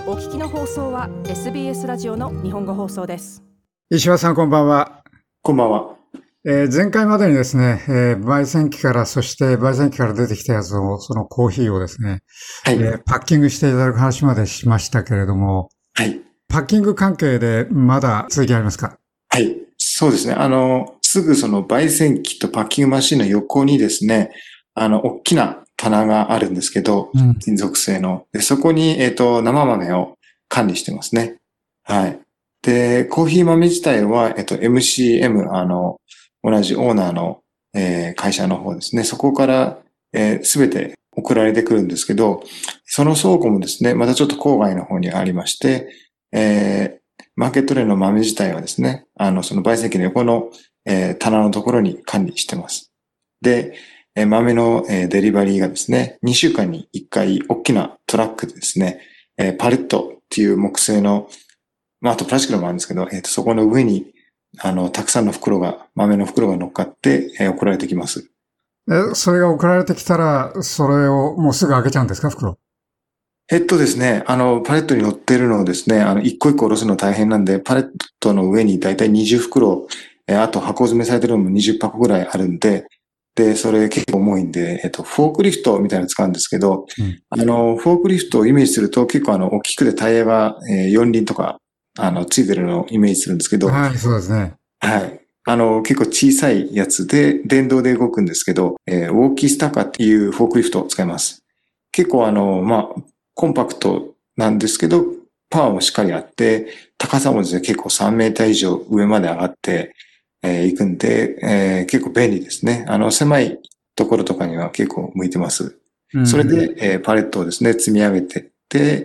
お聞きの放送は SBS ラジオの日本語放送です。 石破さん、こんばんは。 こんばんは。 前回までにですね、焙煎機から出てきたやつを、そのコーヒーをですね、 はい。 パッキングしていただく話までしましたけれども、 はい。 パッキング関係でまだ続きありますか？ はい。そうですね。すぐその焙煎機とパッキングマシンの横にですね、大きな棚があるんですけど、金属製の。で、そこに、生豆を管理してますね。はい。で、コーヒー豆自体は、MCM、同じオーナーの、会社の方ですね。そこから、すべて送られてくるんですけど、その倉庫もですね、またちょっと郊外の方にありまして、マーケットレーンの豆自体はですね、その焙煎機の横の、棚のところに管理してます。で、豆の、デリバリーがですね、2週間に1回大きなトラックでですね、パレットっていう木製の、あとプラスチックのもあるんですけど、そこの上に、たくさんの豆の袋が乗っかって、送られてきます。 それが送られてきたら、それをもうすぐ開けちゃうんですか、袋？ ですね、パレットに乗ってるのをですね、一個一個下ろすの大変なんで、パレットの上にだいたい20袋、あと箱詰めされてるのも20箱ぐらいあるんで、で、それ結構重いんで、フォークリフトみたいなの使うんですけど、フォークリフトをイメージすると結構大きくてタイヤが、4輪とか、ついてるのをイメージするんですけど、 はい、そうですね。 はい。結構小さいやつで、電動で動くんですけど、ウォーキースタッカーっていうフォークリフトを使います。結構コンパクトなんですけど、パワーもしっかりあって、高さもですね、結構3メーター以上上まで上がっていくんで、結構便利ですね。狭いところとかには結構向いてます。それで、パレットをですね、積み上げてって、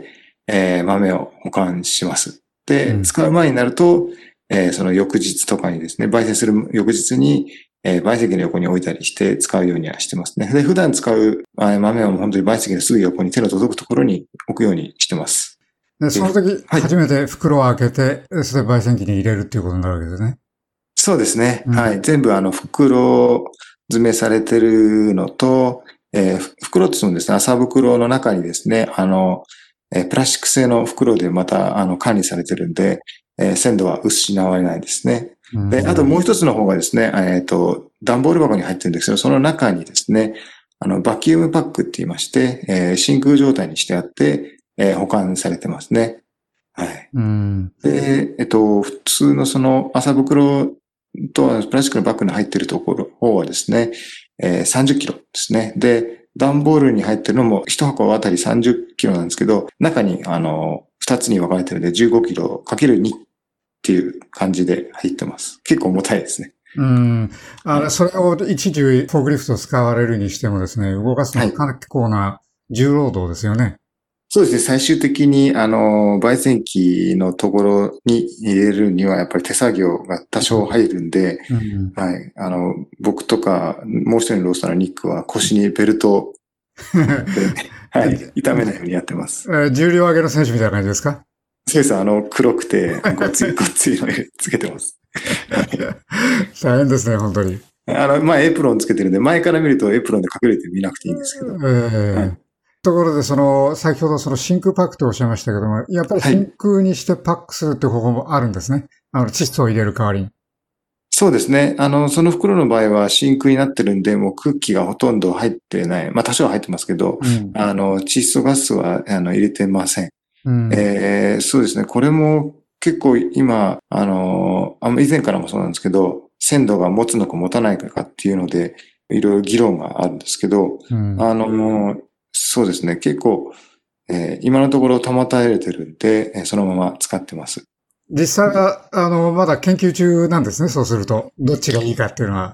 豆を保管します。で、使う前になると、その翌日とかにですね、焙煎する翌日に、焙煎機の横に置いたりして使うようにはしてますね。で、普段使う豆はもう本当に焙煎機のすぐ横に手の届くところに置くようにしてます。 で、その時、初めて袋を開けて、それで焙煎機に入れるっていうことになるわけですね。 そうですね。はい。全部袋詰めされてるのと、袋っていうのですね、麻袋の中にですね、プラスチック製の袋でまた、管理されてるんで、鮮度は失われないですね。で、あともう一つの方がですね、段ボール箱に入ってるんですけど、その中にですね、バキュームパックって言いまして、真空状態にしてあって、保管されてますね。はい。で、普通のその麻袋とプラスチックのバッグに入ってるところ方はですね、30キロですね。で、段ボールに入ってるのも1箱あたり30キロなんですけど、中に2つに分かれてるんで15キロかける2っていう感じで入ってます。結構重たいですね。 それを一時フォークリフトを使われるにしてもですね、動かすのは結構な重労働ですよね。 そうですね。最終的に、焙煎機のところに入れるには、やっぱり手作業が多少入るんで、はい。僕とか、もう一人のロースターのニックは腰にベルトをはい。痛めないようにやってます。 重量上げの選手みたいな感じですか？ そうです。黒くて、ごついのつけてます。 大変ですね、本当に。 エプロンつけてるんで、前から見るとエプロンで隠れて見なくていいんですけど。 ところで、先ほど真空パックとおっしゃいましたけども、やっぱり真空にしてパックするって方法もあるんですね。窒素を入れる代わりに。 そうですね。その袋の場合は真空になってるんで、もう空気がほとんど入ってない。多少は入ってますけど、窒素ガスは、入れてません。そうですね。これも結構今、以前からもそうなんですけど、鮮度が持つのか持たないかっていうので、いろいろ議論があるんですけど、そうですね。結構、今のところ保たれてるんで、そのまま使ってます。 実際は、まだ研究中なんですね。そうすると。どっちがいいかっていうのは。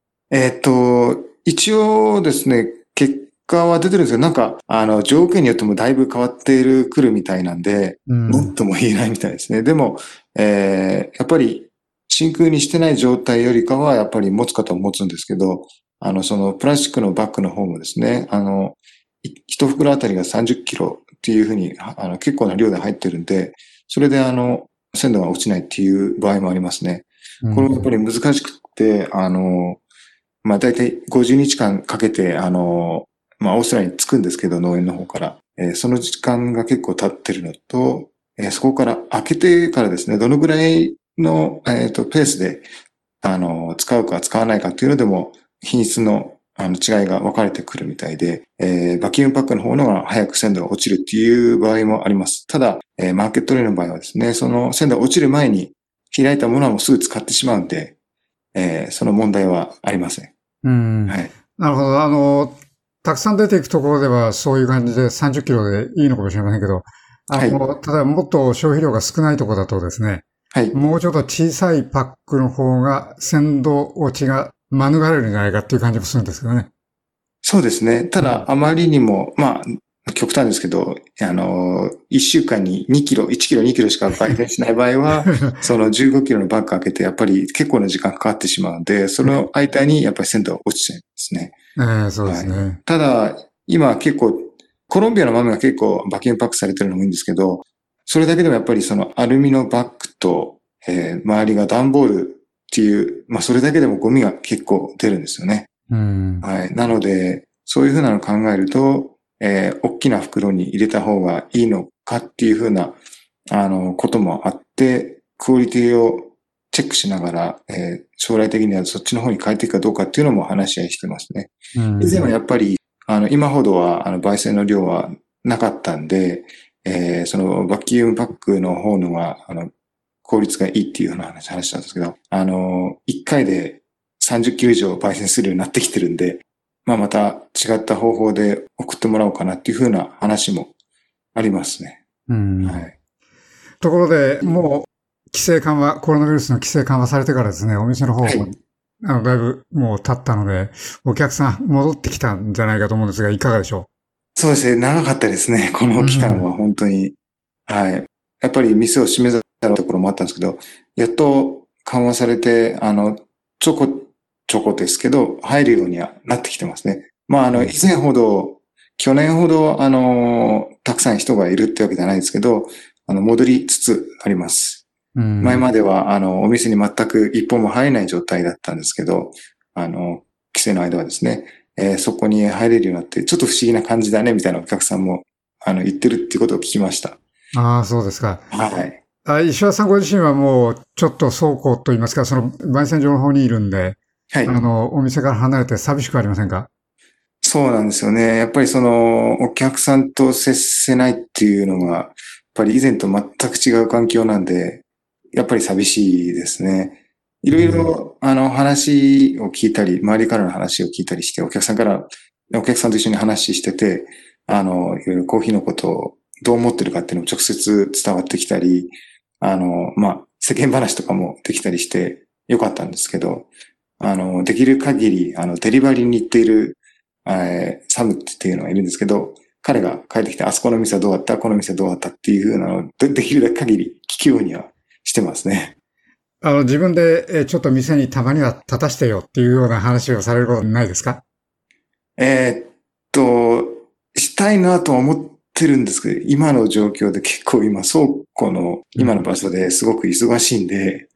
一応ですね、結果は出てるんですけど、条件によってもだいぶ変わってくるみたいなんで、なんとも言えないみたいですね。でも、やっぱり、真空にしてない状態よりかは、やっぱり持つ方も持つんですけど、そのプラスチックのバッグの方もですね、一袋あたりが30キロっていうふうに、結構な量で入ってるんで、それで鮮度が落ちないっていう場合もありますね。これもやっぱり難しくって、だいたい50日間かけて、 オーストラリアに着くんですけど、農園の方から。その時間が結構経ってるのと、そこから開けてからですね、どのぐらいの、ペースで、使うか使わないかっていうのでも、品質の違いが分かれてくるみたいで、バキュームパックの方のが早く鮮度が落ちるっていう場合もあります。ただ、マーケットレーの場合はですね、その鮮度が落ちる前に開いたものはもうすぐ使ってしまうんで、その問題はありません。 はい。なるほど。たくさん出ていくところではそういう感じで30キロでいいのかもしれませんけど、 はい。 ただもっと消費量が少ないところだとですね、 はい。 もうちょっと小さいパックの方が鮮度落ちが免れるんじゃないかっていう感じもするんですけどね。 そうですね。ただ、あまりにも、極端ですけど、1週間に2キロ、1キロ、2キロしか焙煎しない場合は、その15キロのバッグ開けて、やっぱり結構な時間かかってしまうので、その間にやっぱり鮮度が落ちちゃいますね。 そうですね。 はい、ただ、今結構、コロンビアの豆が結構バキュームパックされてるのもいいんですけど、それだけでもやっぱりそのアルミのバッグと、周りが段ボールっていう、それだけでもゴミが結構出るんですよね。はい。なので、そういうふうなのを考えると、大きな袋に入れた方がいいのかっていうふうな、こともあって、クオリティをチェックしながら、将来的にはそっちの方に変えていくかどうかっていうのも話し合いしてますね。以前はやっぱり、今ほどは、焙煎の量はなかったんで、そのバキュームパックの方のは、効率がいいっていうような話したんですけど、1回で30キロ以上焙煎するようになってきてるんで、また違った方法で送ってもらおうかなっていうふうな話もありますね。はい。 ところで、もう、規制緩和、コロナウイルスの規制緩和されてからですね、お店の方も、はい、だいぶもう経ったので、お客さん戻ってきたんじゃないかと思うんですが、いかがでしょう？そうですね、長かったですね、この期間は本当に。はい。やっぱり店を閉めざるところもあったんですけど、やっと緩和されて、ちょこですけど、入るようにはなってきてますね。以前ほど、去年ほど、たくさん人がいるってわけじゃないですけど、戻りつつあります。前までは、お店に全く一本も入れない状態だったんですけど、規制の間はですね、そこに入れるようになって、ちょっと不思議な感じだね、みたいなお客さんも、言ってるっていうことを聞きました。 ああ、そうですか。 はい。 石橋さんご自身はもう、ちょっと倉庫といいますか、その、焙煎場の方にいるんで、はい。お店から離れて寂しくありませんか？ そうなんですよね。やっぱりその、お客さんと接せないっていうのが、やっぱり以前と全く違う環境なんで、やっぱり寂しいですね。いろいろ、話を聞いたり、周りからの話を聞いたりして、お客さんと一緒に話してて、いろいろコーヒーのことをどう思ってるかっていうのも直接伝わってきたり、世間話とかもできたりしてよかったんですけど、できる限り、デリバリーに行っている、サムっていうのがいるんですけど、彼が帰ってきて、あそこの店はどうだったこの店はどうだったっていうのをできる限り聞くようにはしてますね。 自分で、ちょっと店にたまには立たしてよっていうような話をされることないですか？ したいなとは思ってるんですけど、今の状況で結構今倉庫の今の場所ですごく忙しいんで、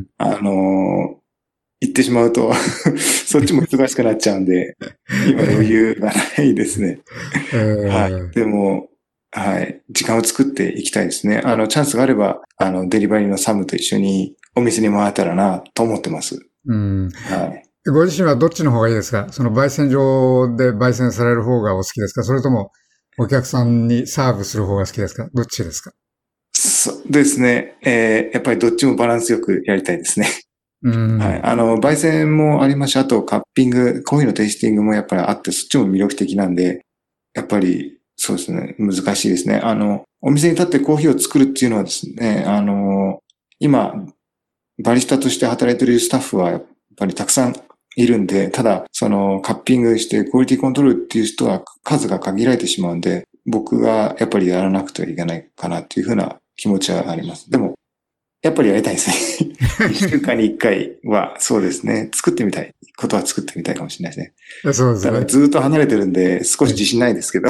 行ってしまうとそっちも忙しくなっちゃうんで、今余裕がないですね。はい。でも、はい。時間を作っていきたいですね。チャンスがあれば、デリバリーのサムと一緒にお店に回ったらなと思ってます。 はい。ご自身はどっちの方がいいですか？その焙煎場で焙煎される方がお好きですか？それともお客さんにサーブする方が好きですか？どっちですか？ そうですね。やっぱりどっちもバランスよくやりたいですね。はい。焙煎もありますし、あとカッピング、コーヒーのテイスティングもやっぱりあって、そっちも魅力的なんで、やっぱりそうですね、難しいですね。お店に立ってコーヒーを作るっていうのはですね、今、バリスタとして働いているスタッフはやっぱりたくさんいるんで、ただ、そのカッピングしてクオリティコントロールっていう人は数が限られてしまうんで、僕がやっぱりやらなくてはいけないかなっていうふうな気持ちはあります。でも、やっぱりやりたいですね。1週間に1回は、そうですね。作ってみたいことは作ってみたいかもしれないですね。 そうですね。 ただずっと離れてるんで、少し自信ないですけど。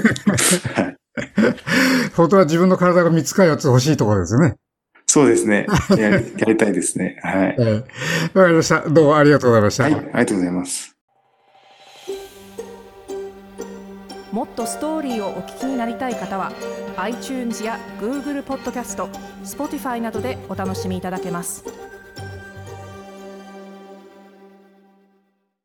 本当は自分の体が3つか4つ欲しいところですよね。 そうですね。やりたいですね。はい。 わかりました。どうもありがとうございました。 はい、ありがとうございます。 もっとストーリーをお聞きになりたい方は iTunes や Google ポッドキャスト、Spotify などでお楽しみいただけます。